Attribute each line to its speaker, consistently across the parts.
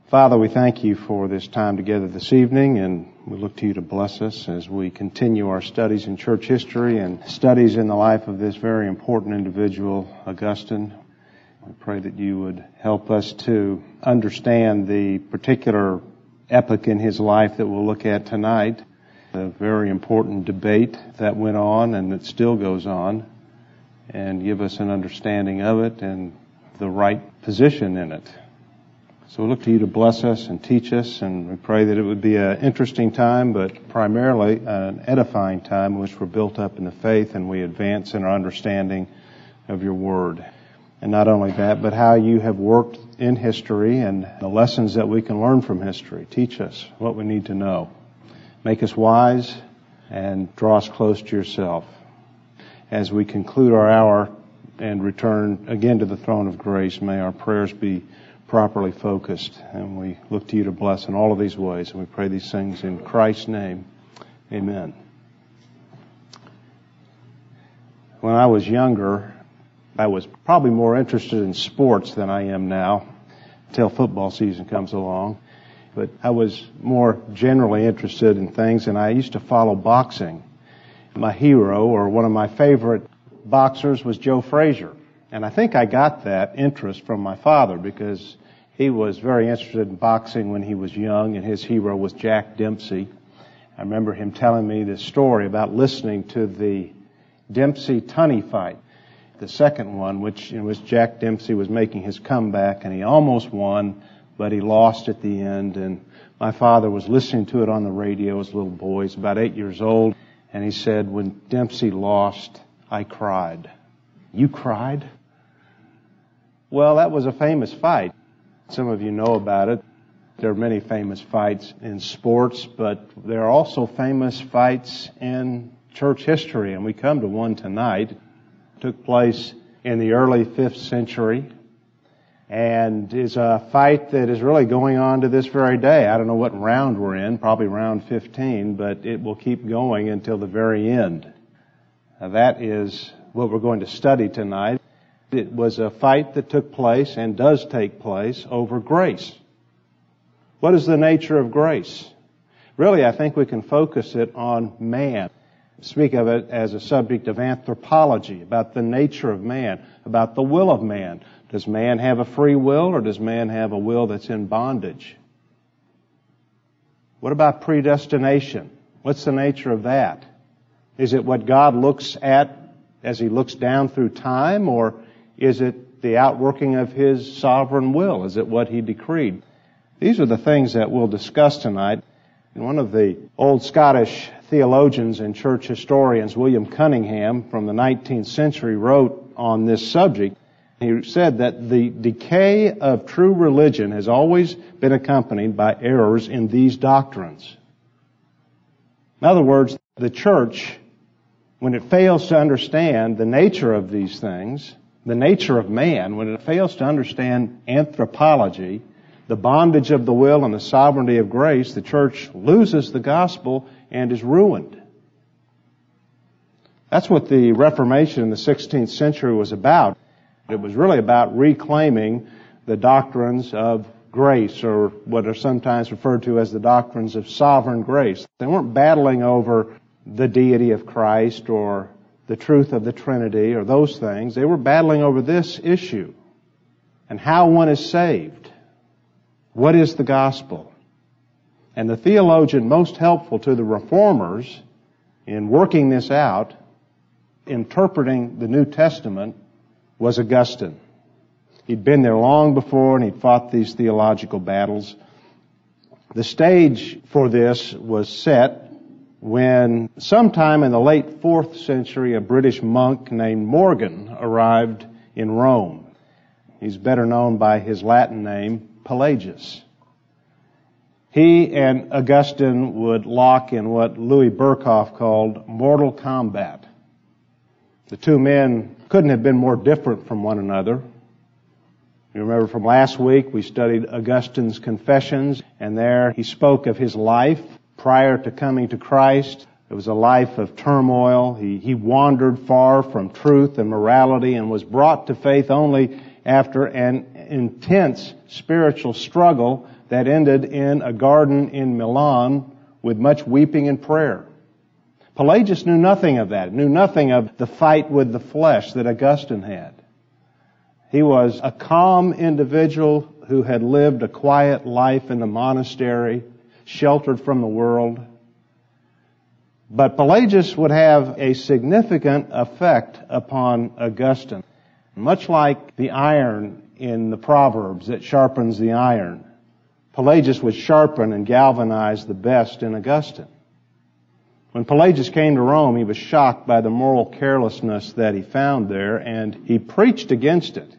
Speaker 1: Father, we thank you for this time together this evening, and we look to you to bless us as we continue our studies in church history and studies in the life of this very important individual, Augustine. We pray that you would help us to understand the particular epoch in his life that we'll look at tonight, a very important debate that went on and that still goes on, and give us an understanding of it and the right position in it. So we look to you to bless us and teach us, and we pray that it would be an interesting time, but primarily an edifying time in which we're built up in the faith and we advance in our understanding of your word. And not only that, but how you have worked in history and the lessons that we can learn from history. Teach us what we need to know. Make us wise and draw us close to yourself. As we conclude our hour and return again to the throne of grace, may our prayers be properly focused, and we look to you to bless in all of these ways, and we pray these things in Christ's name. Amen. When I was younger, I was probably more interested in sports than I am now, until football season comes along. But I was more generally interested in things, and I used to follow boxing. My hero, or one of my favorite boxers, was Joe Frazier. And I think I got that interest from my father because he was very interested in boxing when he was young, and his hero was Jack Dempsey. I remember him telling me this story about listening to the Dempsey-Tunney fight, the second one, which in which Jack Dempsey was making his comeback, and he almost won, but he lost at the end. And my father was listening to it on the radio as a little boy. He's about 8 years old, and he said, "When Dempsey lost, I cried." "You cried?" Well, that was a famous fight. Some of you know about it. There are many famous fights in sports, but there are also famous fights in church history, and we come to one tonight. It took place in the early 5th century, and is a fight that is really going on to this very day. I don't know what round we're in, probably round 15, but it will keep going until the very end. Now, that is what we're going to study tonight. It was a fight that took place and does take place over grace. What is the nature of grace? Really, I think we can focus it on man. Speak of it as a subject of anthropology, about the nature of man, about the will of man. Does man have a free will, or does man have a will that's in bondage? What about predestination? What's the nature of that? Is it what God looks at as He looks down through time, or is it the outworking of His sovereign will? Is it what He decreed? These are the things that we'll discuss tonight. And one of the old Scottish theologians and church historians, William Cunningham, from the 19th century, wrote on this subject. He said that the decay of true religion has always been accompanied by errors in these doctrines. In other words, the church, when it fails to understand the nature of these things, the nature of man, when it fails to understand anthropology, the bondage of the will and the sovereignty of grace, the church loses the gospel and is ruined. That's what the Reformation in the 16th century was about. It was really about reclaiming the doctrines of grace, or what are sometimes referred to as the doctrines of sovereign grace. They weren't battling over the deity of Christ or the truth of the Trinity or those things. They were battling over this issue and how one is saved. What is the gospel? And the theologian most helpful to the reformers in working this out, interpreting the New Testament, was Augustine. He'd been there long before, and he'd fought these theological battles. The stage for this was set when sometime in the late 4th century a British monk named Morgan arrived in Rome. He's better known by his Latin name, Pelagius. He and Augustine would lock in what Louis Berkhoff called mortal combat. The two men couldn't have been more different from one another. You remember from last week we studied Augustine's Confessions, and there he spoke of his life prior to coming to Christ. It was a life of turmoil. He wandered far from truth and morality and was brought to faith only after an intense spiritual struggle that ended in a garden in Milan with much weeping and prayer. Pelagius knew nothing of that, knew nothing of the fight with the flesh that Augustine had. He was a calm individual who had lived a quiet life in the monastery, sheltered from the world. But Pelagius would have a significant effect upon Augustine. Much like the iron in the Proverbs that sharpens the iron, Pelagius would sharpen and galvanize the best in Augustine. When Pelagius came to Rome, he was shocked by the moral carelessness that he found there, and he preached against it.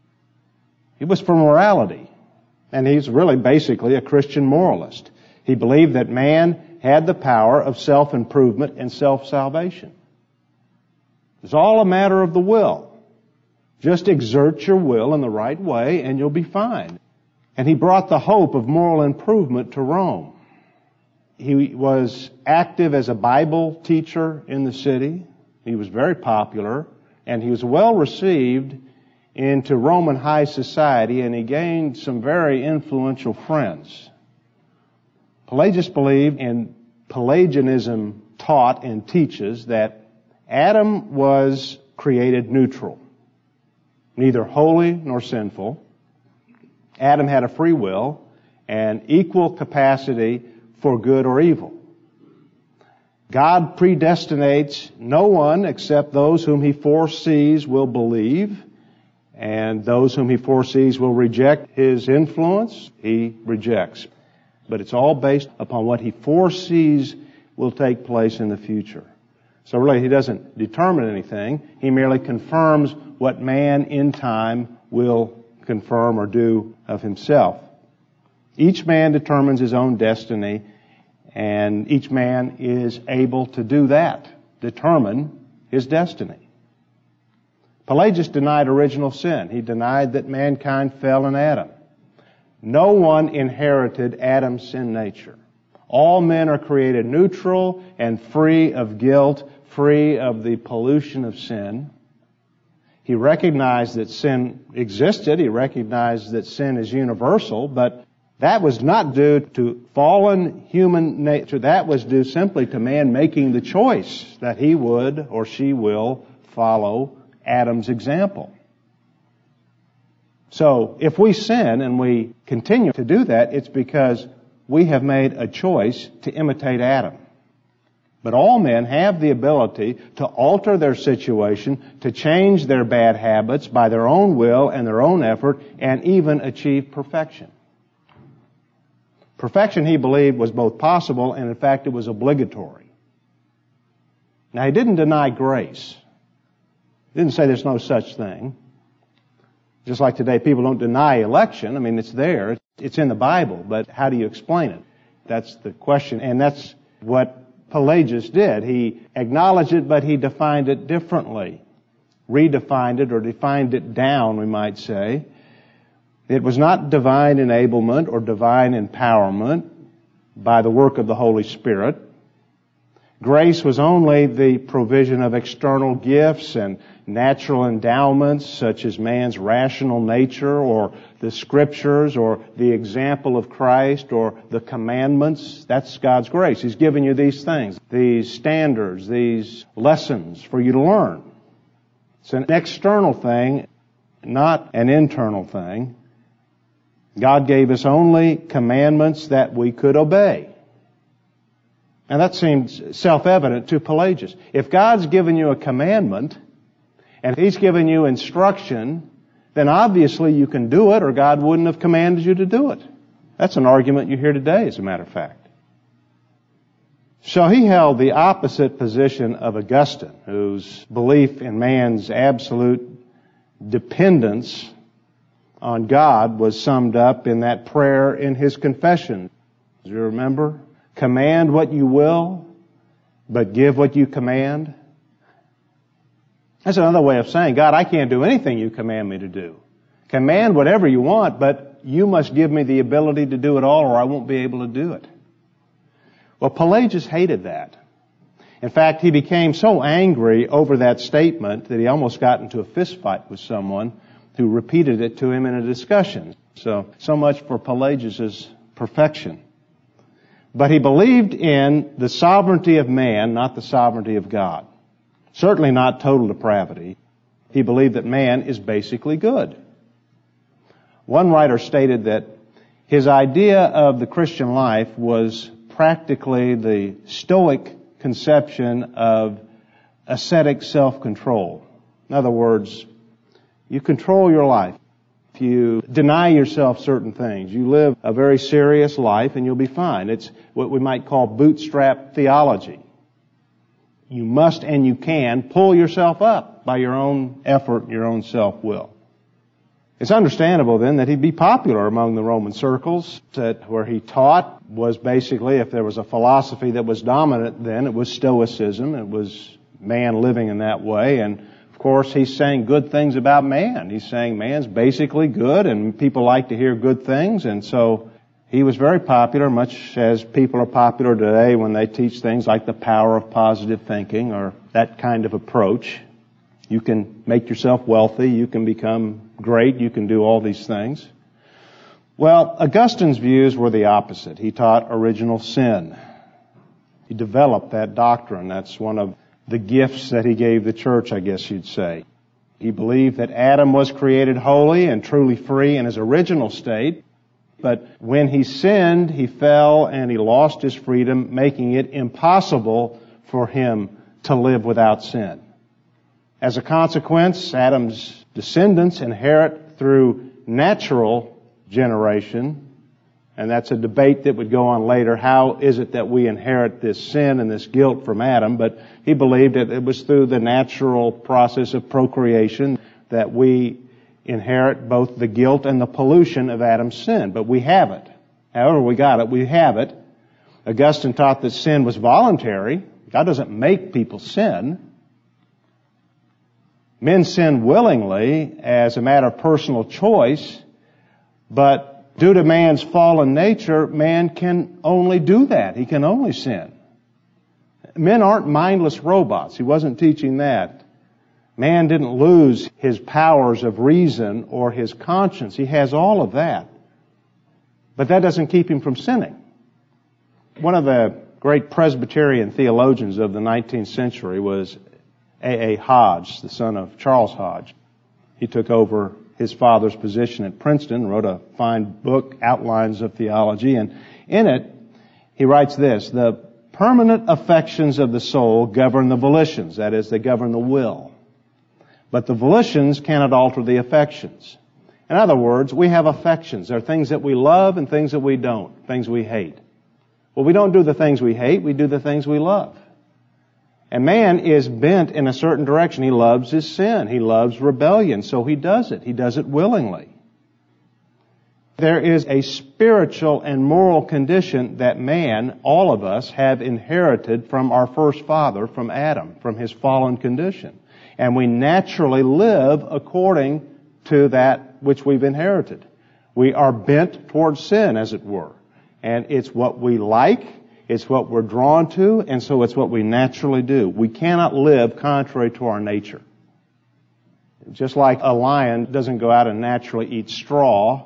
Speaker 1: He was for morality, and he's really basically a Christian moralist. He believed that man had the power of self-improvement and self-salvation. It's all a matter of the will. Just exert your will in the right way and you'll be fine. And he brought the hope of moral improvement to Rome. He was active as a Bible teacher in the city. He was very popular, and he was well received into Roman high society, and he gained some very influential friends. Pelagius believed, and Pelagianism taught and teaches, that Adam was created neutral, neither holy nor sinful. Adam had a free will and equal capacity for good or evil. God predestinates no one except those whom He foresees will believe, and those whom He foresees will reject His influence, He rejects. But it's all based upon what He foresees will take place in the future. So really, He doesn't determine anything. He merely confirms what man in time will confirm or do of himself. Each man determines his own destiny, and each man is able to do that, determine his destiny. Pelagius denied original sin. He denied that mankind fell in Adam. No one inherited Adam's sin nature. All men are created neutral and free of guilt, free of the pollution of sin. He recognized that sin existed. He recognized that sin is universal, but that was not due to fallen human nature. That was due simply to man making the choice that he would or she will follow Adam's example. So if we sin and we continue to do that, it's because we have made a choice to imitate Adam. But all men have the ability to alter their situation, to change their bad habits by their own will and their own effort, and even achieve perfection. Perfection, he believed, was both possible and, in fact, it was obligatory. Now, he didn't deny grace. He didn't say there's no such thing. Just like today, people don't deny election. I mean, it's there. It's in the Bible, but how do you explain it? That's the question, and that's what Pelagius did. He acknowledged it, but he defined it differently. Redefined it, or defined it down, we might say. It was not divine enablement or divine empowerment by the work of the Holy Spirit. Grace was only the provision of external gifts and natural endowments such as man's rational nature or the Scriptures or the example of Christ or the commandments. That's God's grace. He's given you these things, these standards, these lessons for you to learn. It's an external thing, not an internal thing. God gave us only commandments that we could obey. And that seems self-evident to Pelagius. If God's given you a commandment, and He's given you instruction, then obviously you can do it, or God wouldn't have commanded you to do it. That's an argument you hear today, as a matter of fact. So he held the opposite position of Augustine, whose belief in man's absolute dependence on God was summed up in that prayer in his confession. Do you remember? Command what you will, but give what you command. That's another way of saying, God, I can't do anything you command me to do. Command whatever you want, but you must give me the ability to do it all, or I won't be able to do it. Well, Pelagius hated that. In fact, he became so angry over that statement that he almost got into a fist fight with someone who repeated it to him in a discussion. So much for Pelagius' perfection. But he believed in the sovereignty of man, not the sovereignty of God. Certainly not total depravity. He believed that man is basically good. One writer stated that his idea of the Christian life was practically the Stoic conception of ascetic self-control. In other words, you control your life. If you deny yourself certain things, you live a very serious life and you'll be fine. It's what we might call bootstrap theology. You must and you can pull yourself up by your own effort, your own self-will. It's understandable then that he'd be popular among the Roman circles, that where he taught was basically, if there was a philosophy that was dominant then, it was Stoicism. It was man living in that way. And of course, he's saying good things about man. He's saying man's basically good and people like to hear good things. And so he was very popular, much as people are popular today when they teach things like the power of positive thinking or that kind of approach. You can make yourself wealthy. You can become great. You can do all these things. Well, Augustine's views were the opposite. He taught original sin. He developed that doctrine. That's one of the gifts that he gave the church, I guess you'd say. He believed that Adam was created holy and truly free in his original state. But when he sinned, he fell and he lost his freedom, making it impossible for him to live without sin. As a consequence, Adam's descendants inherit through natural generation, and that's a debate that would go on later. How is it that we inherit this sin and this guilt from Adam? But he believed that it was through the natural process of procreation that we inherit both the guilt and the pollution of Adam's sin. But we have it. However we got it, we have it. Augustine taught that sin was voluntary. God doesn't make people sin. Men sin willingly as a matter of personal choice, but due to man's fallen nature, man can only do that. He can only sin. Men aren't mindless robots. He wasn't teaching that. Man didn't lose his powers of reason or his conscience. He has all of that. But that doesn't keep him from sinning. One of the great Presbyterian theologians of the 19th century was A.A. Hodge, the son of Charles Hodge. He took over his father's position at Princeton, wrote a fine book, Outlines of Theology, and in it, he writes this: the permanent affections of the soul govern the volitions, that is, they govern the will. But the volitions cannot alter the affections. In other words, we have affections. There are things that we love and things that we don't, things we hate. Well, we don't do the things we hate, we do the things we love. And man is bent in a certain direction. He loves his sin. He loves rebellion. So he does it. He does it willingly. There is a spiritual and moral condition that man, all of us, have inherited from our first father, from Adam, from his fallen condition. And we naturally live according to that which we've inherited. We are bent towards sin, as it were. And it's what we like. It's what we're drawn to, and so it's what we naturally do. We cannot live contrary to our nature. Just like a lion doesn't go out and naturally eat straw,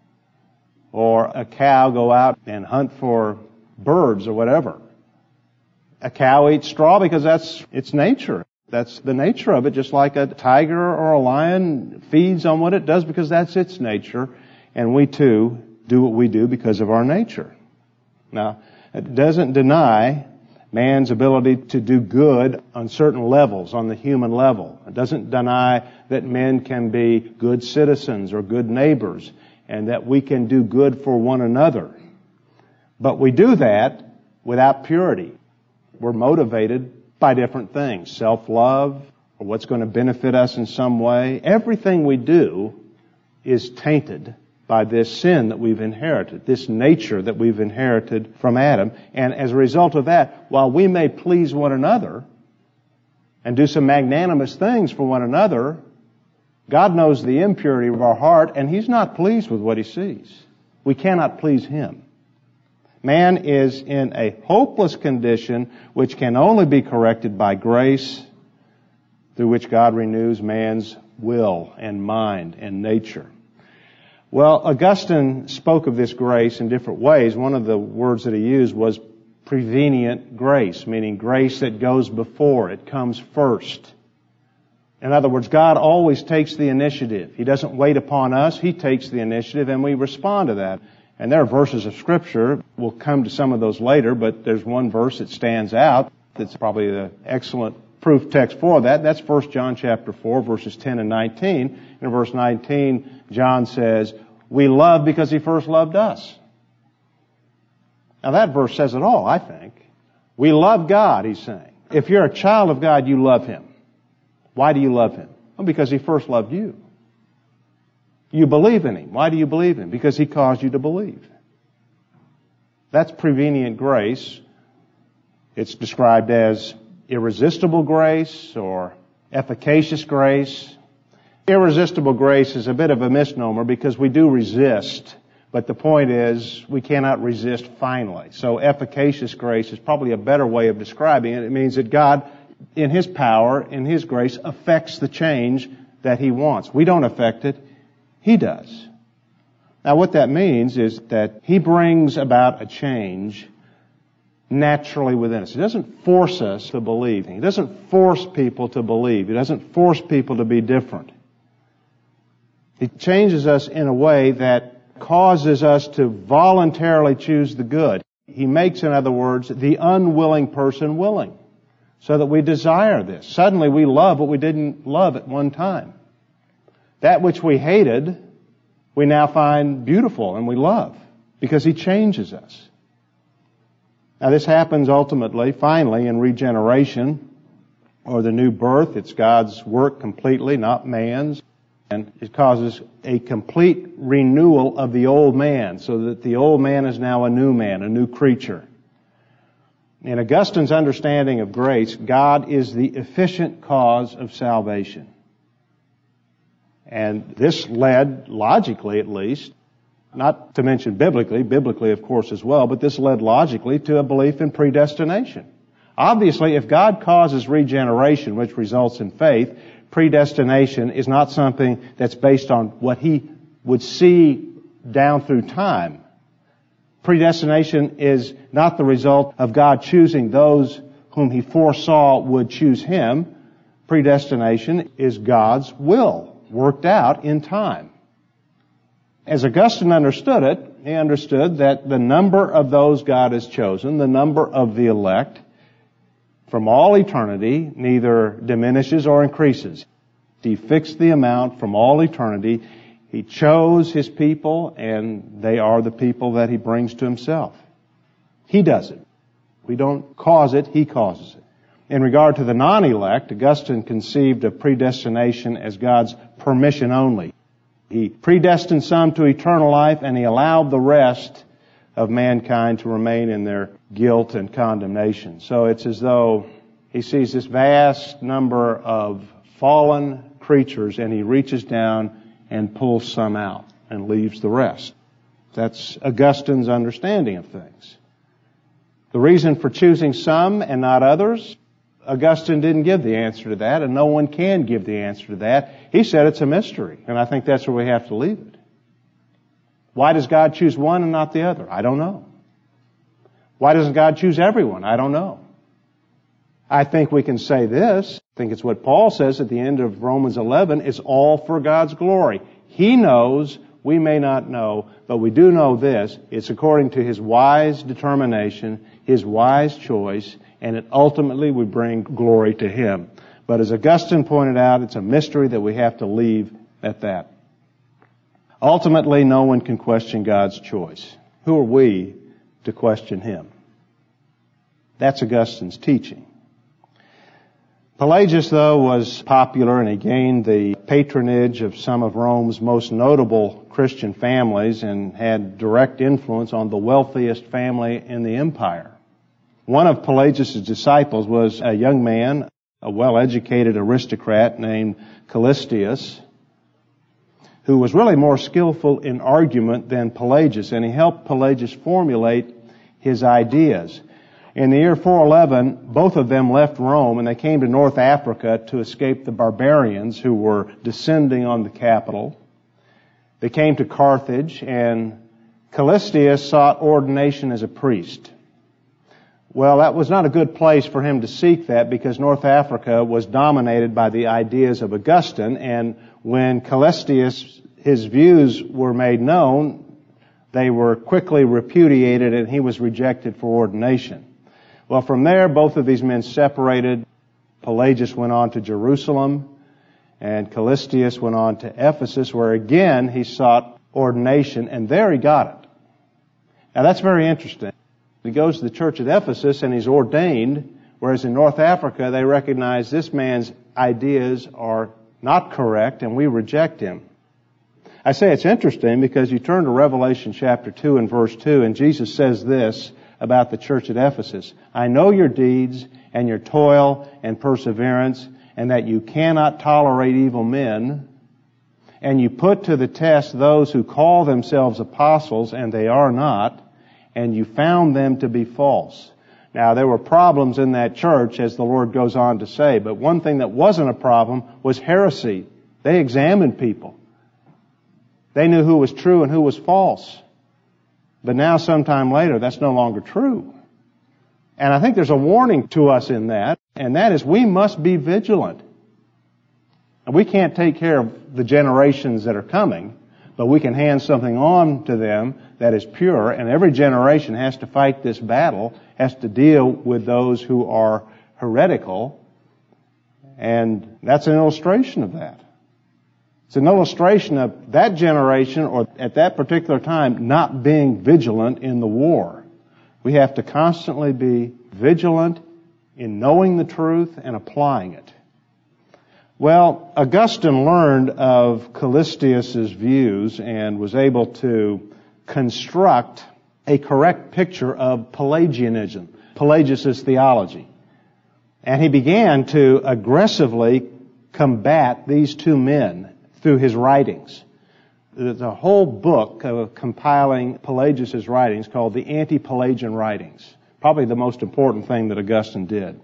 Speaker 1: or a cow go out and hunt for birds or whatever. A cow eats straw because that's its nature. That's the nature of it, just like a tiger or a lion feeds on what it does because that's its nature, and we too do what we do because of our nature. Now, it doesn't deny man's ability to do good on certain levels, on the human level. It doesn't deny that men can be good citizens or good neighbors and that we can do good for one another. But we do that without purity. We're motivated by different things, self-love or what's going to benefit us in some way. Everything we do is tainted by this sin that we've inherited, this nature that we've inherited from Adam. And as a result of that, while we may please one another and do some magnanimous things for one another, God knows the impurity of our heart, and He's not pleased with what He sees. We cannot please Him. Man is in a hopeless condition which can only be corrected by grace, through which God renews man's will and mind and nature. Well, Augustine spoke of this grace in different ways. One of the words that he used was prevenient grace, meaning grace that goes before, it comes first. In other words, God always takes the initiative. He doesn't wait upon us. He takes the initiative and we respond to that. And there are verses of Scripture. We'll come to some of those later, but there's one verse that stands out that's probably the excellent proof text for that. That's 1 John chapter 4, verses 10 and 19. In verse 19, John says, "We love because He first loved us." Now that verse says it all, I think. We love God, he's saying. If you're a child of God, you love Him. Why do you love Him? Well, because He first loved you. You believe in Him. Why do you believe Him? Because He caused you to believe. That's prevenient grace. It's described as irresistible grace or efficacious grace. Irresistible grace is a bit of a misnomer because we do resist, but the point is we cannot resist finally. So efficacious grace is probably a better way of describing it. It means that God, in His power, in His grace, affects the change that He wants. We don't affect it. He does. Now what that means is that He brings about a change naturally within us. He doesn't force us to believe. He doesn't force people to believe. He doesn't force people to be different. He changes us in a way that causes us to voluntarily choose the good. He makes, in other words, the unwilling person willing, so that we desire this. Suddenly we love what we didn't love at one time. That which we hated, we now find beautiful and we love, because He changes us. Now this happens ultimately, finally, in regeneration, or the new birth. It's God's work completely, not man's. And it causes a complete renewal of the old man, so that the old man is now a new man, a new creature. In Augustine's understanding of grace, God is the efficient cause of salvation. And this led, logically at least, not to mention biblically of course as well, but this led logically to a belief in predestination. Obviously, if God causes regeneration, which results in faith, predestination is not something that's based on what He would see down through time. Predestination is not the result of God choosing those whom He foresaw would choose Him. Predestination is God's will, worked out in time. As Augustine understood it, he understood that the number of those God has chosen, the number of the elect, from all eternity, neither diminishes or increases. He fixed the amount from all eternity. He chose His people, and they are the people that He brings to Himself. He does it. We don't cause it, He causes it. In regard to the non-elect, Augustine conceived of predestination as God's permission only. He predestined some to eternal life, and He allowed the rest of mankind to remain in their guilt and condemnation. So it's as though He sees this vast number of fallen creatures, and He reaches down and pulls some out and leaves the rest. That's Augustine's understanding of things. The reason for choosing some and not others, Augustine didn't give the answer to that, and no one can give the answer to that. He said it's a mystery, and I think that's where we have to leave it. Why does God choose one and not the other? I don't know. Why doesn't God choose everyone? I don't know. I think we can say this. I think it's what Paul says at the end of Romans 11. It's all for God's glory. He knows, we may not know, but we do know this. It's according to His wise determination, His wise choice, and it ultimately would bring glory to Him. But as Augustine pointed out, it's a mystery that we have to leave at that. Ultimately, no one can question God's choice. Who are we to question Him? That's Augustine's teaching. Pelagius, though, was popular, and he gained the patronage of some of Rome's most notable Christian families and had direct influence on the wealthiest family in the empire. One of Pelagius' disciples was a young man, a well-educated aristocrat named Callistius, who was really more skillful in argument than Pelagius, and he helped Pelagius formulate his ideas. In the year 411, both of them left Rome, and they came to North Africa to escape the barbarians who were descending on the capital. They came to Carthage, and Callistius sought ordination as a priest. Well, that was not a good place for him to seek that, because North Africa was dominated by the ideas of Augustine, and when Callistius, his views were made known, they were quickly repudiated and he was rejected for ordination. Well, from there, both of these men separated. Pelagius went on to Jerusalem, and Callistius went on to Ephesus, where again he sought ordination, and there he got it. Now that's very interesting. He goes to the church at Ephesus and he's ordained, whereas in North Africa they recognize this man's ideas are not correct and we reject him. I say it's interesting because you turn to Revelation chapter 2 and verse 2, and Jesus says this about the church at Ephesus: I know your deeds and your toil and perseverance, and that you cannot tolerate evil men, and you put to the test those who call themselves apostles, and they are not, and you found them to be false. Now, there were problems in that church, as the Lord goes on to say, but one thing that wasn't a problem was heresy. They examined people. They knew who was true and who was false. But now, sometime later, that's no longer true. And I think there's a warning to us in that, and that is we must be vigilant. And we can't take care of the generations that are coming, but we can hand something on to them that is pure, and every generation has to fight this battle, has to deal with those who are heretical, and that's an illustration of that. It's an illustration of that generation, or at that particular time, not being vigilant in the war. We have to constantly be vigilant in knowing the truth and applying it. Well, Augustine learned of Callistius' views and was able to construct a correct picture of Pelagianism, Pelagius' theology. And he began to aggressively combat these two men through his writings. There's a whole book of compiling Pelagius' writings called the Anti-Pelagian Writings. Probably the most important thing that Augustine did.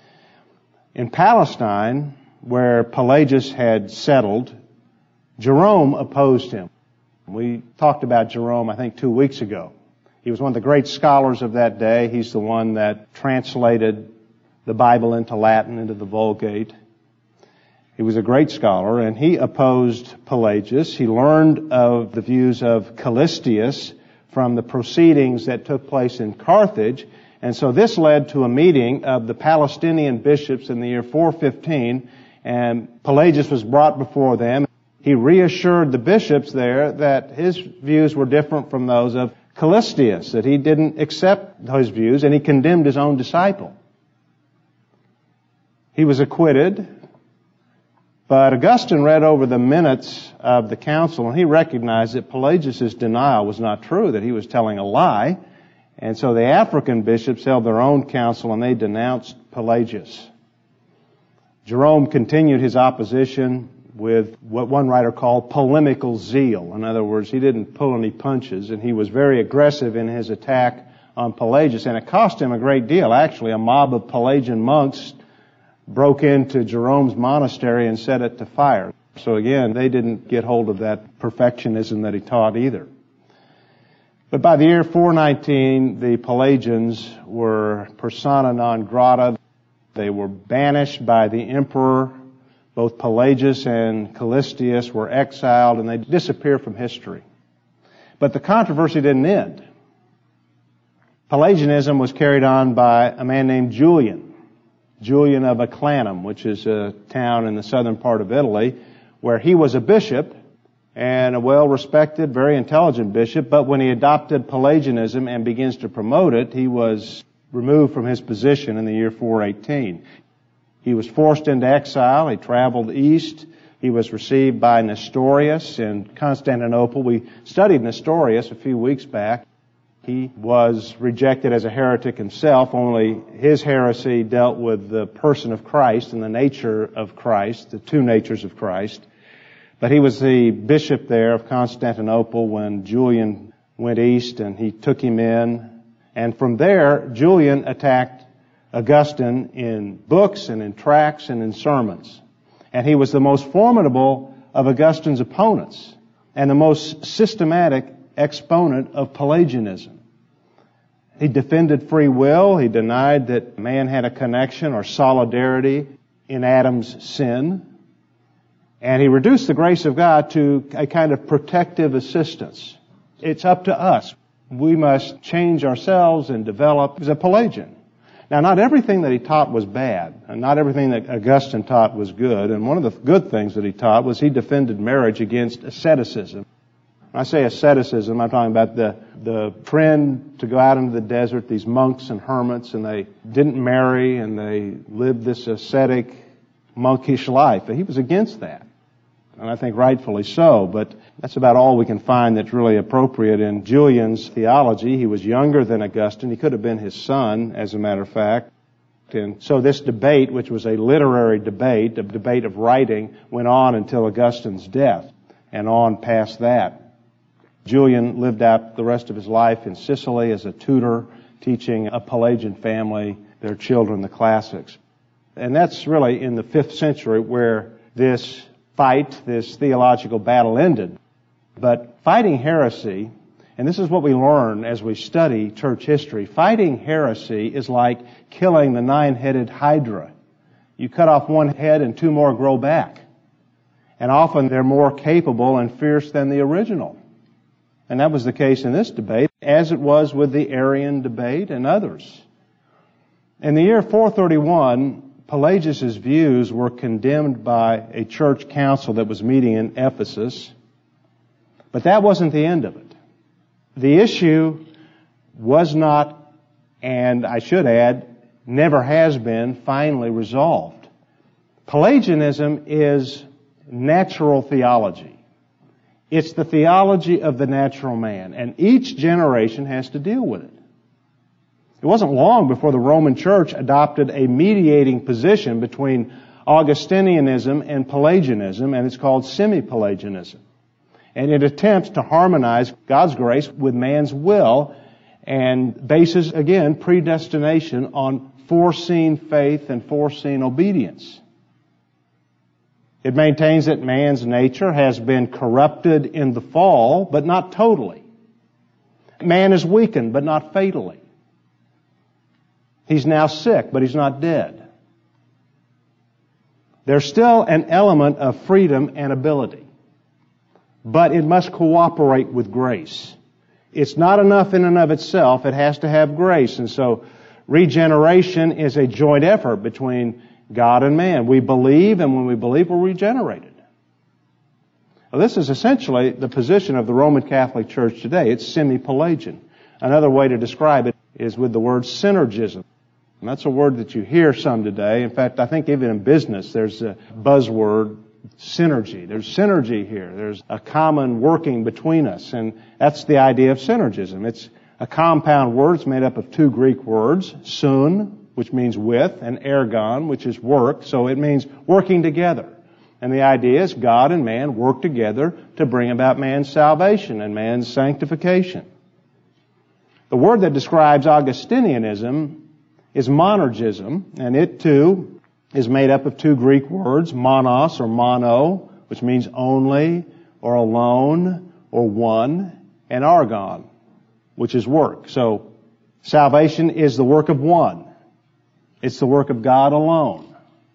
Speaker 1: In Palestine, where Pelagius had settled, Jerome opposed him. We talked about Jerome, I think, 2 weeks ago. He was one of the great scholars of that day. He's the one that translated the Bible into Latin, into the Vulgate. He was a great scholar, and he opposed Pelagius. He learned of the views of Callistius from the proceedings that took place in Carthage, and so this led to a meeting of the Palestinian bishops in the year 415, and Pelagius was brought before them. He reassured the bishops there that his views were different from those of Callistius, that he didn't accept those views, and he condemned his own disciple. He was acquitted. But Augustine read over the minutes of the council, and he recognized that Pelagius' denial was not true, that he was telling a lie. And so the African bishops held their own council, and they denounced Pelagius. Jerome continued his opposition with what one writer called polemical zeal. In other words, he didn't pull any punches, and he was very aggressive in his attack on Pelagius, and it cost him a great deal. Actually, a mob of Pelagian monks broke into Jerome's monastery and set it to fire. So again, they didn't get hold of that perfectionism that he taught either. But by the year 419, the Pelagians were persona non grata. They were banished by the emperor. Both Pelagius and Callistius were exiled, and they disappeared from history. But the controversy didn't end. Pelagianism was carried on by a man named Julian of Eclanum, which is a town in the southern part of Italy, where he was a bishop and a well-respected, very intelligent bishop, but when he adopted Pelagianism and begins to promote it, he was removed from his position in the year 418. He was forced into exile. He traveled east. He was received by Nestorius in Constantinople. We studied Nestorius a few weeks back. He was rejected as a heretic himself, only his heresy dealt with the person of Christ and the nature of Christ, the two natures of Christ. But he was the bishop there of Constantinople when Julian went east, and he took him in. And from there, Julian attacked Augustine in books and in tracts and in sermons. And he was the most formidable of Augustine's opponents. and the most systematic exponent of Pelagianism. He defended free will. He denied that man had a connection or solidarity in Adam's sin. And he reduced the grace of God to a kind of protective assistance. It's up to us. We must change ourselves and develop as a Pelagian. Now, not everything that he taught was bad, and not everything that Augustine taught was good. And one of the good things that he taught was he defended marriage against asceticism. When I say asceticism, I'm talking about the trend to go out into the desert, these monks and hermits, and they didn't marry, and they lived this ascetic, monkish life. He was against that. And I think rightfully so, but that's about all we can find that's really appropriate in Julian's theology. He was younger than Augustine. He could have been his son, as a matter of fact. And so this debate, which was a literary debate, a debate of writing, went on until Augustine's death and on past that. Julian lived out the rest of his life in Sicily as a tutor, teaching a Pelagian family, their children, the classics. And that's really in the 5th century where this fight, this theological battle ended. But fighting heresy, and this is what we learn as we study church history, fighting heresy is like killing the 9-headed hydra. You cut off one head and 2 more grow back. And often they're more capable and fierce than the original. And that was the case in this debate, as it was with the Arian debate and others. In the year 431, Pelagius' views were condemned by a church council that was meeting in Ephesus. But that wasn't the end of it. The issue was not, and I should add, never has been finally resolved. Pelagianism is natural theology. It's the theology of the natural man, and each generation has to deal with it. It wasn't long before the Roman Church adopted a mediating position between Augustinianism and Pelagianism, and it's called semi-Pelagianism. And it attempts to harmonize God's grace with man's will and bases, again, predestination on foreseen faith and foreseen obedience. It maintains that man's nature has been corrupted in the fall, but not totally. Man is weakened, but not fatally. He's now sick, but he's not dead. There's still an element of freedom and ability, but it must cooperate with grace. It's not enough in and of itself. It has to have grace. And so regeneration is a joint effort between God and man. We believe, and when we believe, we're regenerated. Well, this is essentially the position of the Roman Catholic Church today. It's semi-Pelagian. Another way to describe it is with the word synergism. And that's a word that you hear some today. In fact, I think even in business, there's a buzzword, synergy. There's synergy here. There's a common working between us. And that's the idea of synergism. It's a compound word. It's made up of 2 Greek words, sun, which means with, and ergon, which is work. So it means working together. And the idea is God and man work together to bring about man's salvation and man's sanctification. The word that describes Augustinianism is monergism, and it too is made up of 2 Greek words, monos or mono, which means only or alone or one, and argon, which is work. So salvation is the work of one. It's the work of God alone.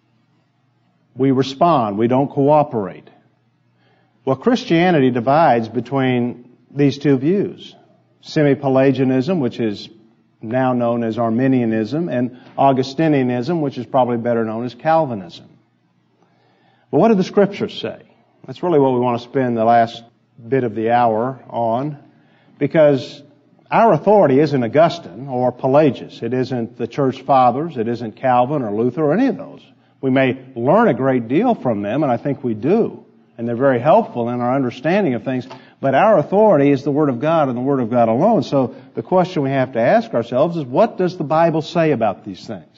Speaker 1: We respond. We don't cooperate. Well, Christianity divides between these 2 views. Semi-Pelagianism, which is now known as Arminianism, and Augustinianism, which is probably better known as Calvinism. Well, what do the Scriptures say? That's really what we want to spend the last bit of the hour on, because our authority isn't Augustine or Pelagius. It isn't the Church Fathers. It isn't Calvin or Luther or any of those. We may learn a great deal from them, and I think we do, and they're very helpful in our understanding of things. But our authority is the Word of God and the Word of God alone. So the question we have to ask ourselves is, what does the Bible say about these things?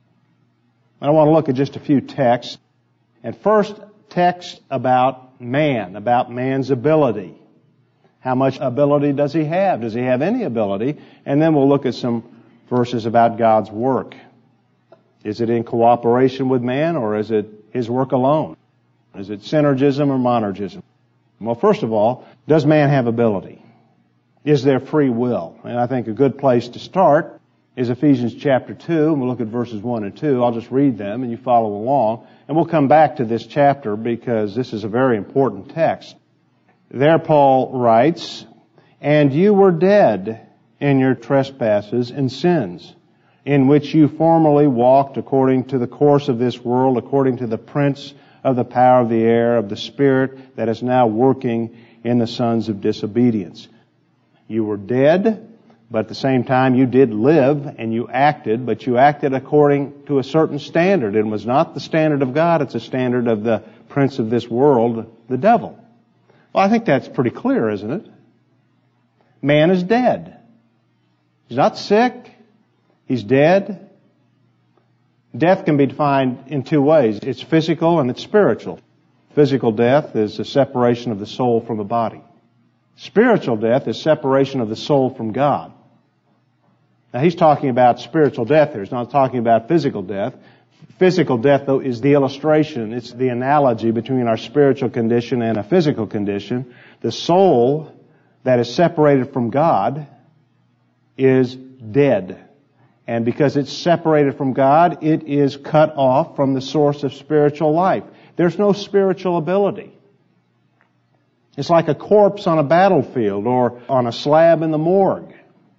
Speaker 1: I want to look at just a few texts. And first, text about man, about man's ability. How much ability does he have? Does he have any ability? And then we'll look at some verses about God's work. Is it in cooperation with man, or is it his work alone? Is it synergism or monergism? Well, first of all, does man have ability? Is there free will? And I think a good place to start is Ephesians chapter 2, and we'll look at verses 1 and 2. I'll just read them and you follow along. And we'll come back to this chapter because this is a very important text. There Paul writes, "And you were dead in your trespasses and sins, in which you formerly walked according to the course of this world, according to the prince of the power of the air, of the spirit that is now working in the sons of disobedience." You were dead, but at the same time you did live and you acted, but you acted according to a certain standard. It was not the standard of God, it's a standard of the prince of this world, the devil. Well, I think that's pretty clear, isn't it? Man is dead. He's not sick. He's dead. Death can be defined in two ways. It's physical and it's spiritual. Physical death is a separation of the soul from the body. Spiritual death is separation of the soul from God. Now, he's talking about spiritual death here. He's not talking about physical death. Physical death, though, is the illustration. It's the analogy between our spiritual condition and a physical condition. The soul that is separated from God is dead. And because it's separated from God, it is cut off from the source of spiritual life. There's no spiritual ability. It's like a corpse on a battlefield or on a slab in the morgue.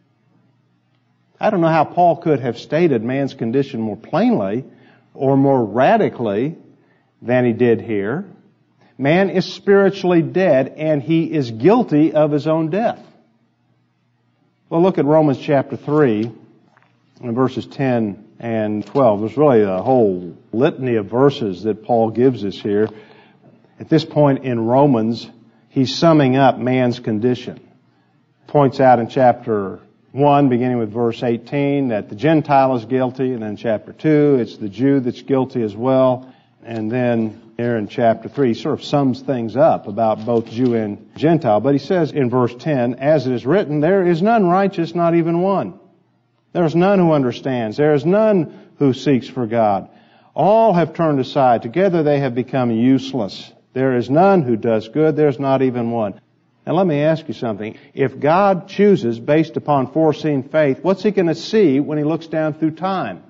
Speaker 1: I don't know how Paul could have stated man's condition more plainly or more radically than he did here. Man is spiritually dead and he is guilty of his own death. Well, look at Romans chapter 3 and verses 10 and 12. There's really a whole litany of verses that Paul gives us here. At this point in Romans, he's summing up man's condition. Points out in chapter 1, beginning with verse 18, that the Gentile is guilty, and then chapter 2, it's the Jew that's guilty as well. And then here in chapter 3, he sort of sums things up about both Jew and Gentile. But he says in verse 10, "As it is written, there is none righteous, not even one. There is none who understands. There is none who seeks for God. All have turned aside. Together they have become useless. There is none who does good. There is not even one." Now let me ask you something. If God chooses based upon foreseen faith, what's he going to see when he looks down through time?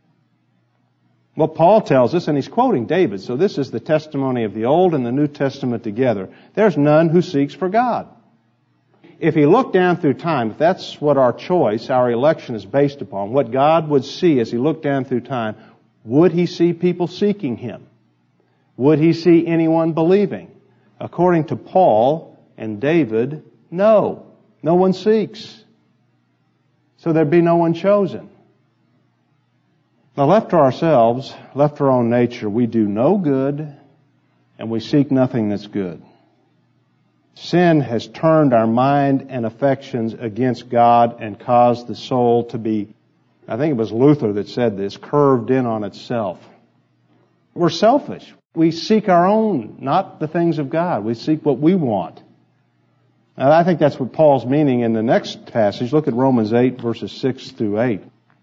Speaker 1: Well, Paul tells us, and he's quoting David, so this is the testimony of the Old and the New Testament together. There's none who seeks for God. If he looked down through time, if that's what our choice, our election is based upon, what God would see as he looked down through time, would he see people seeking him? Would he see anyone believing? According to Paul and David, no. No one seeks. So there'd be no one chosen. Now, left to ourselves, left to our own nature, we do no good and we seek nothing that's good. Sin has turned our mind and affections against God and caused the soul to be, I think it was Luther that said this, curved in on itself. We're selfish. We seek our own, not the things of God. We seek what we want. And I think that's what Paul's meaning in the next passage. Look at Romans 8, verses 6 through 8.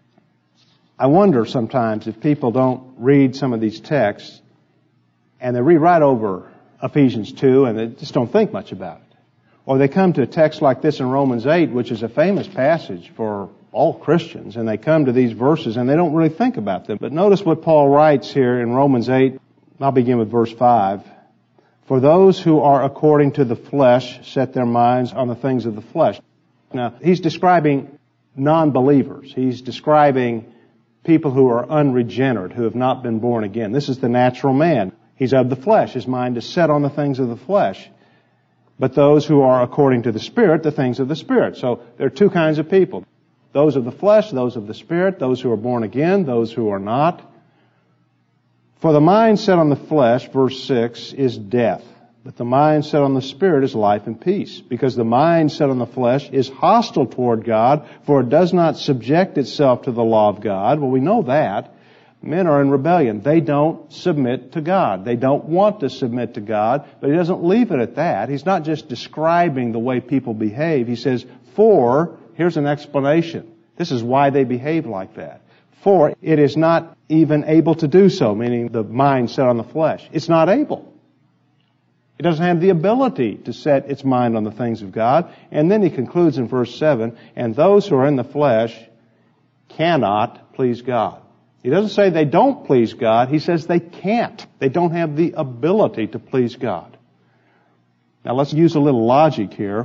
Speaker 1: I wonder sometimes if people don't read some of these texts and they read right over Ephesians 2 and they just don't think much about it. Or they come to a text like this in Romans 8, which is a famous passage for all Christians, and they come to these verses and they don't really think about them. But notice what Paul writes here in Romans 8. I'll begin with verse 5. "For those who are according to the flesh set their minds on the things of the flesh." Now, he's describing non-believers. He's describing people who are unregenerate, who have not been born again. This is the natural man. He's of the flesh. His mind is set on the things of the flesh. But those who are according to the Spirit, the things of the Spirit. So there are two kinds of people. Those of the flesh, those of the Spirit, those who are born again, those who are not. "For the mind set on the flesh," verse 6, "is death. But the mind set on the Spirit is life and peace. Because the mind set on the flesh is hostile toward God, for it does not subject itself to the law of God." Well, we know that. Men are in rebellion. They don't submit to God. They don't want to submit to God, but he doesn't leave it at that. He's not just describing the way people behave. He says, "For," here's an explanation. This is why they behave like that. "For it is not even able to do so," meaning the mind set on the flesh. It's not able. It doesn't have the ability to set its mind on the things of God. And then he concludes in verse 7, and those who are in the flesh cannot please God. He doesn't say they don't please God. He says they can't. They don't have the ability to please God. Now let's use a little logic here.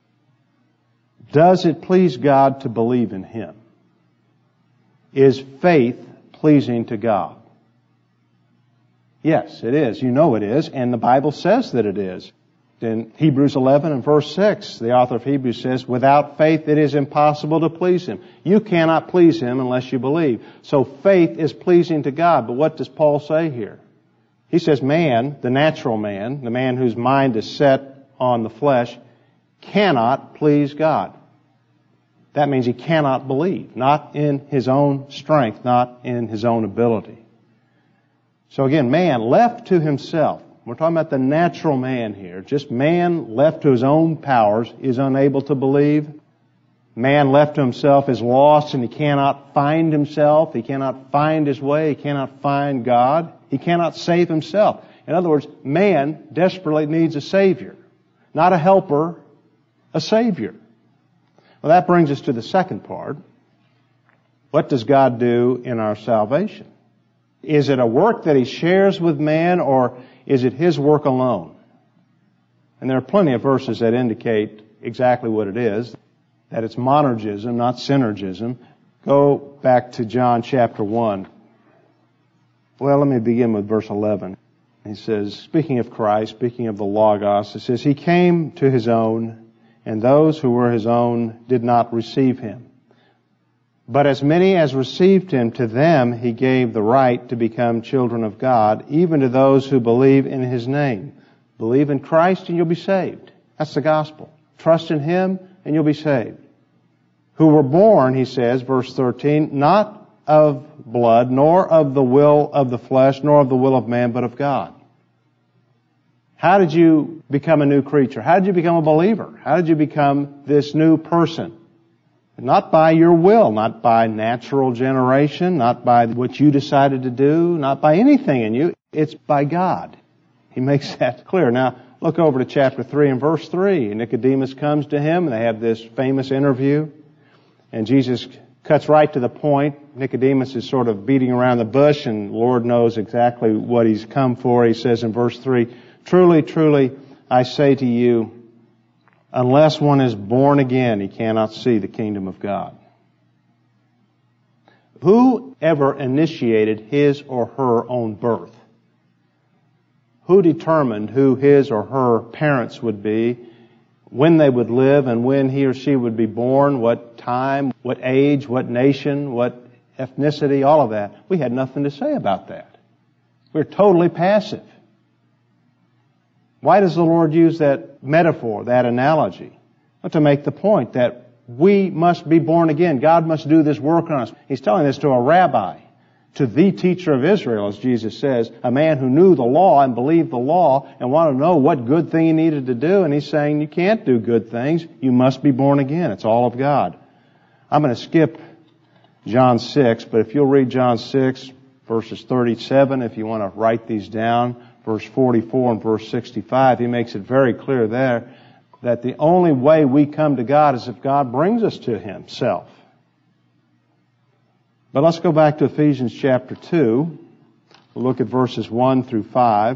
Speaker 1: Does it please God to believe in Him? Is faith pleasing to God? Yes, it is. You know it is, and the Bible says that it is. In Hebrews 11 and verse 6, the author of Hebrews says, without faith it is impossible to please Him. You cannot please Him unless you believe. So faith is pleasing to God. But what does Paul say here? He says man, the natural man, the man whose mind is set on the flesh, cannot please God. That means he cannot believe, not in his own strength, not in his own ability. So again, man left to himself, we're talking about the natural man here, just man left to his own powers is unable to believe. Man left to himself is lost and he cannot find himself, he cannot find his way, he cannot find God, he cannot save himself. In other words, man desperately needs a Savior, not a helper, a Savior. Well, that brings us to the second part. What does God do in our salvation? Is it a work that He shares with man, or is it His work alone? And there are plenty of verses that indicate exactly what it is, that it's monergism, not synergism. Go back to John chapter 1. Well, let me begin with verse 11. He says, speaking of Christ, speaking of the Logos, it says, He came to His own, and those who were His own did not receive Him. But as many as received Him, to them He gave the right to become children of God, even to those who believe in His name. Believe in Christ and you'll be saved. That's the gospel. Trust in Him and you'll be saved. Who were born, he says, verse 13, not of blood, nor of the will of the flesh, nor of the will of man, but of God. How did you become a new creature? How did you become a believer? How did you become this new person? Not by your will, not by natural generation, not by what you decided to do, not by anything in you. It's by God. He makes that clear. Now, look over to chapter 3 and verse 3. Nicodemus comes to Him, and they have this famous interview. And Jesus cuts right to the point. Nicodemus is sort of beating around the bush, and the Lord knows exactly what he's come for. He says in verse 3, truly, truly, I say to you, unless one is born again, he cannot see the kingdom of God. Who ever initiated his or her own birth? Who determined who his or her parents would be, when they would live, and when he or she would be born, what time, what age, what nation, what ethnicity, all of that? We had nothing to say about that. We're totally passive. Why does the Lord use that metaphor, that analogy? Well, to make the point that we must be born again. God must do this work on us. He's telling this to a rabbi, to the teacher of Israel, as Jesus says, a man who knew the law and believed the law and wanted to know what good thing he needed to do. And he's saying, you can't do good things. You must be born again. It's all of God. I'm going to skip John 6, but if you'll read John 6, verses 37, if you want to write these down, verse 44 and verse 65, he makes it very clear there that the only way we come to God is if God brings us to Himself. But let's go back to Ephesians chapter 2. We'll look at verses 1 through 5.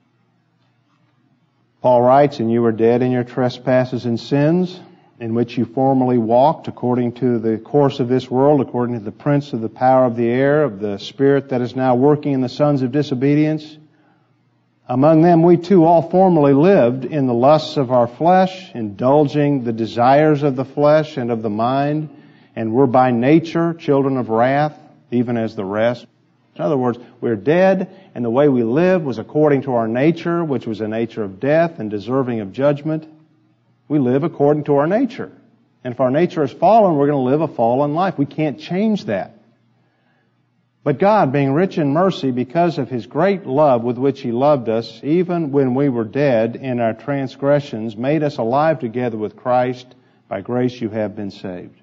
Speaker 1: Paul writes, and you were dead in your trespasses and sins, in which you formerly walked according to the course of this world, according to the prince of the power of the air, of the spirit that is now working in the sons of disobedience. Among them we too all formerly lived in the lusts of our flesh, indulging the desires of the flesh and of the mind, and were by nature children of wrath, even as the rest. In other words, we're dead, and the way we lived was according to our nature, which was a nature of death and deserving of judgment. We live according to our nature. And if our nature is fallen, we're going to live a fallen life. We can't change that. But God, being rich in mercy, because of His great love with which He loved us, even when we were dead in our transgressions, made us alive together with Christ. By grace you have been saved.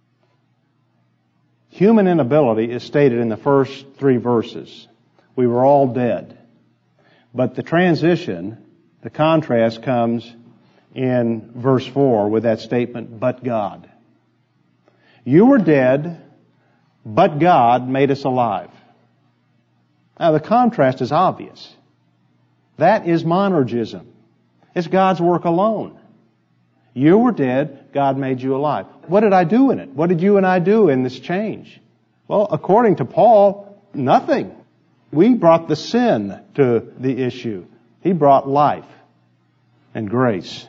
Speaker 1: Human inability is stated in the first 3 verses. We were all dead. But the transition The contrast comes in verse 4 with that statement, but God. You were dead, but God made us alive. Now the contrast is obvious. That is monergism. It's God's work alone. You were dead, God made you alive. What did I do in it? What did you and I do in this change? Well, according to Paul, nothing. We brought the sin to the issue. He brought life and grace.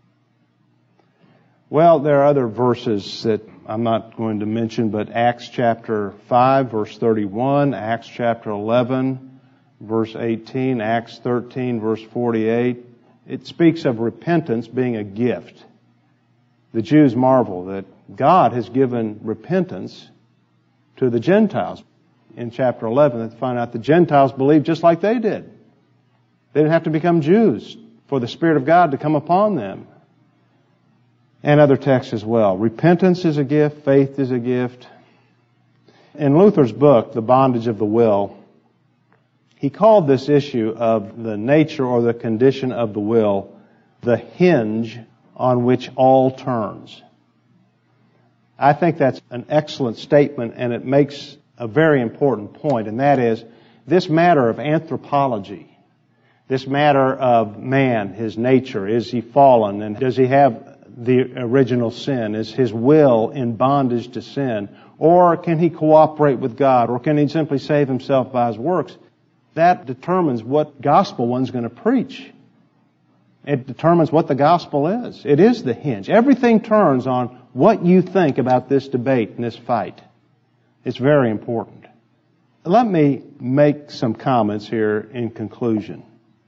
Speaker 1: Well, there are other verses that I'm not going to mention, but Acts chapter 5, verse 31, Acts chapter 11, verse 18, Acts 13, verse 48. It speaks of repentance being a gift. The Jews marvel that God has given repentance to the Gentiles. In chapter 11, they find out the Gentiles believed just like they did. They didn't have to become Jews for the Spirit of God to come upon them. And other texts as well. Repentance is a gift. Faith is a gift. In Luther's book, The Bondage of the Will, he called this issue of the nature or the condition of the will the hinge on which all turns. I think that's an excellent statement, and it makes a very important point, and that is this matter of anthropology, this matter of man, his nature, is he fallen, and does he have the original sin? Is his will in bondage to sin? Or can he cooperate with God? Or can he simply save himself by his works? That determines what gospel one's going to preach. It determines what the gospel is. It is the hinge. Everything turns on what you think about this debate and this fight. It's very important. Let me make some comments here in conclusion.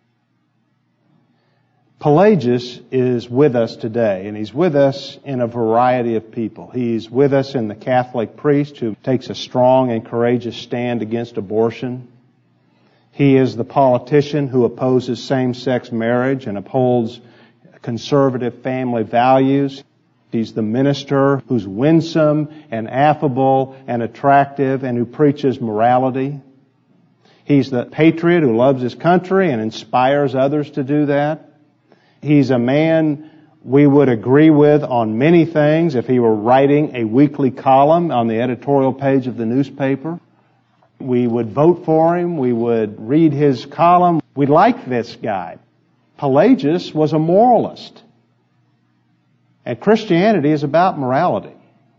Speaker 1: Pelagius is with us today, and he's with us in a variety of people. He's with us in the Catholic priest who takes a strong and courageous stand against abortion. He is the politician who opposes same-sex marriage and upholds conservative family values. He's the minister who's winsome and affable and attractive and who preaches morality. He's the patriot who loves his country and inspires others to do that. He's a man we would agree with on many things if he were writing a weekly column on the editorial page of the newspaper. We would vote for him. We would read his column. We like this guy. Pelagius was a moralist. And Christianity is about morality.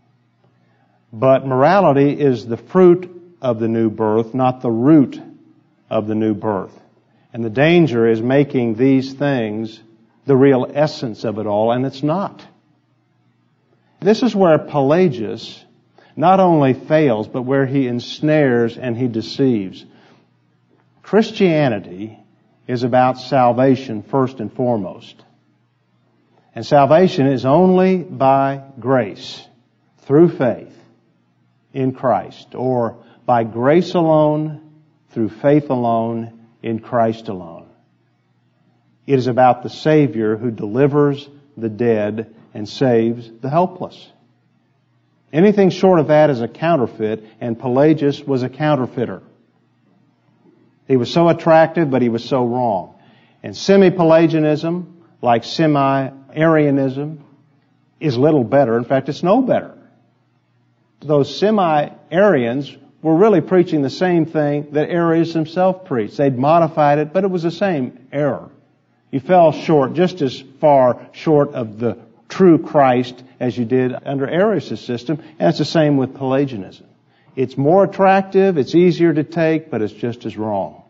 Speaker 1: But morality is the fruit of the new birth, not the root of the new birth. And the danger is making these things the real essence of it all, and it's not. This is where Pelagius not only fails, but where he ensnares and he deceives. Christianity is about salvation first and foremost. And salvation is only by grace, through faith in Christ, or by grace alone, through faith alone, in Christ alone. It is about the Savior who delivers the dead and saves the helpless. Anything short of that is a counterfeit, and Pelagius was a counterfeiter. He was so attractive, but he was so wrong. And semi-Pelagianism, like semi-Arianism, is little better. In fact, it's no better. Those semi-Arians were really preaching the same thing that Arius himself preached. They'd modified it, but it was the same error. You fell short, just as far short of the true Christ as you did under Arius' system, and it's the same with Pelagianism. It's more attractive, it's easier to take, but it's just as wrong.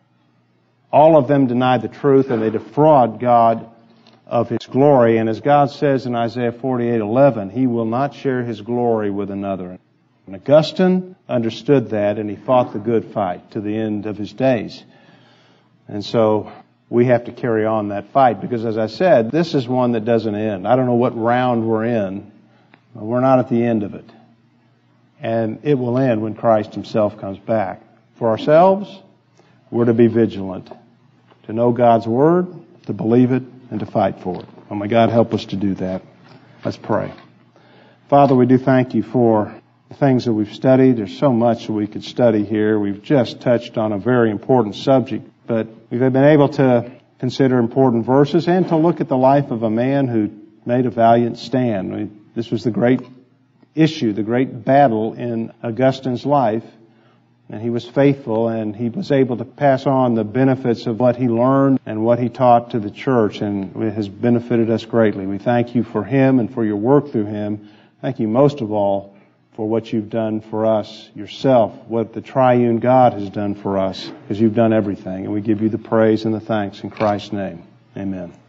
Speaker 1: All of them deny the truth, and they defraud God of His glory. And as God says in Isaiah 48:11, He will not share His glory with another. And Augustine understood that, and he fought the good fight to the end of his days. And so we have to carry on that fight because, as I said, this is one that doesn't end. I don't know what round we're in, but we're not at the end of it. And it will end when Christ Himself comes back. For ourselves, we're to be vigilant, to know God's Word, to believe it, and to fight for it. Oh, may God help us to do that. Let's pray. Father, we do thank You for the things that we've studied. There's so much that we could study here. We've just touched on a very important subject, but we've been able to consider important verses and to look at the life of a man who made a valiant stand. I mean, this was the great issue, the great battle in Augustine's life. And he was faithful, and he was able to pass on the benefits of what he learned and what he taught to the church, and it has benefited us greatly. We thank you for him and for your work through him. Thank you most of all for what you've done for us yourself, what the triune God has done for us, because you've done everything. And we give you the praise and the thanks in Christ's name. Amen.